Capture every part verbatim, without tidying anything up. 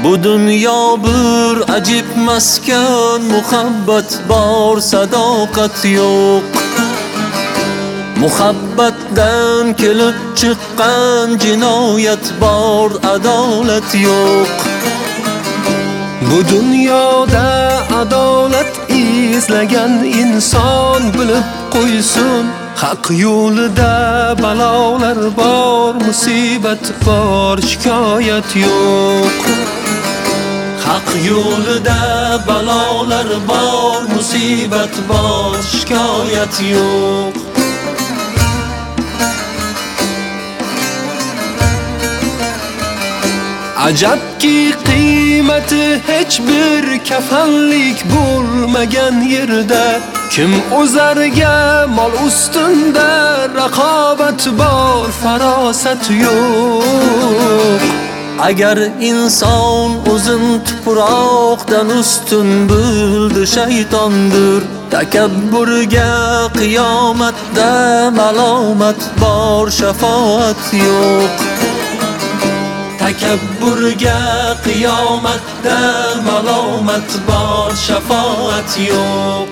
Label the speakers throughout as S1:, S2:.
S1: Bu dunyo bir ajib maskan, muhabbat bor, sadoqat yo'q. Muhabbatdan kelib chiqqan jinoyat bor, adolat yo'q.
S2: Bu dunyoda adolat izlagan inson bilib qo'ysin, haq yo'lida balolar bor, musibat bor, shikoyat yo'q.
S1: Haq yo'lida balolar bor, musibat bor, shikoyat yo'q.
S2: Ajabki qiymati hech bir kafanlik bo'lmagan yerda kim o'zarga mol ustunda raqobat bor, farosat yo'q.
S1: Agar inson o'zin tuproqdan ustun bildi, shaytondir. Takabburga qiyomatda malomat bor, shafoat yo'q. Takabburga qiyomatda malomat bor, shafoat yo'q.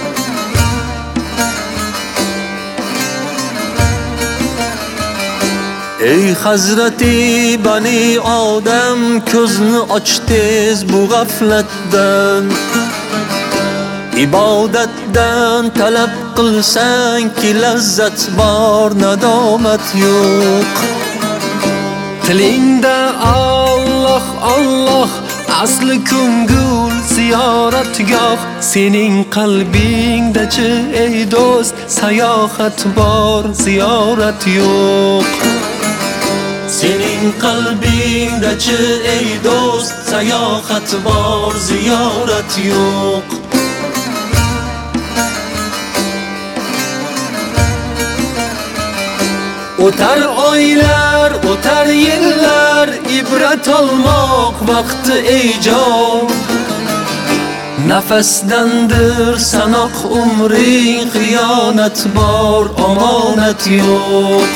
S1: Ey Hazrati Bani Odam, ko'zni och tez bu g'aflatdan. Ibodatdan talab qilsang ki lazzat bor, nadomat yo'q.
S2: Tilingda Alloh Alloh, asli ko'ngil ziyoratgoh. Sening qalbingda-chi ey do'st, sayohat bor, ziyorat yo'q.
S1: Sening qalbingda-chi ey do'st, sayohat bor, ziyorat yo'q. O'tar oylar, o'tar yillar, ibrat olmoq vaqti ey jon. Nafasdandir sanoq umring, xiyonat bor, omonat yo'q.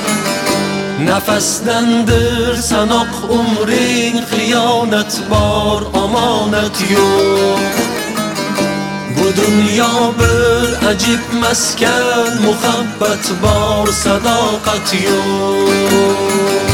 S1: Nafasdandir sanoq umring, xiyonat bor, omonat yo'q. Bu dunyo bir ajib maskan, muhabbat bor, sadoqat yo'q.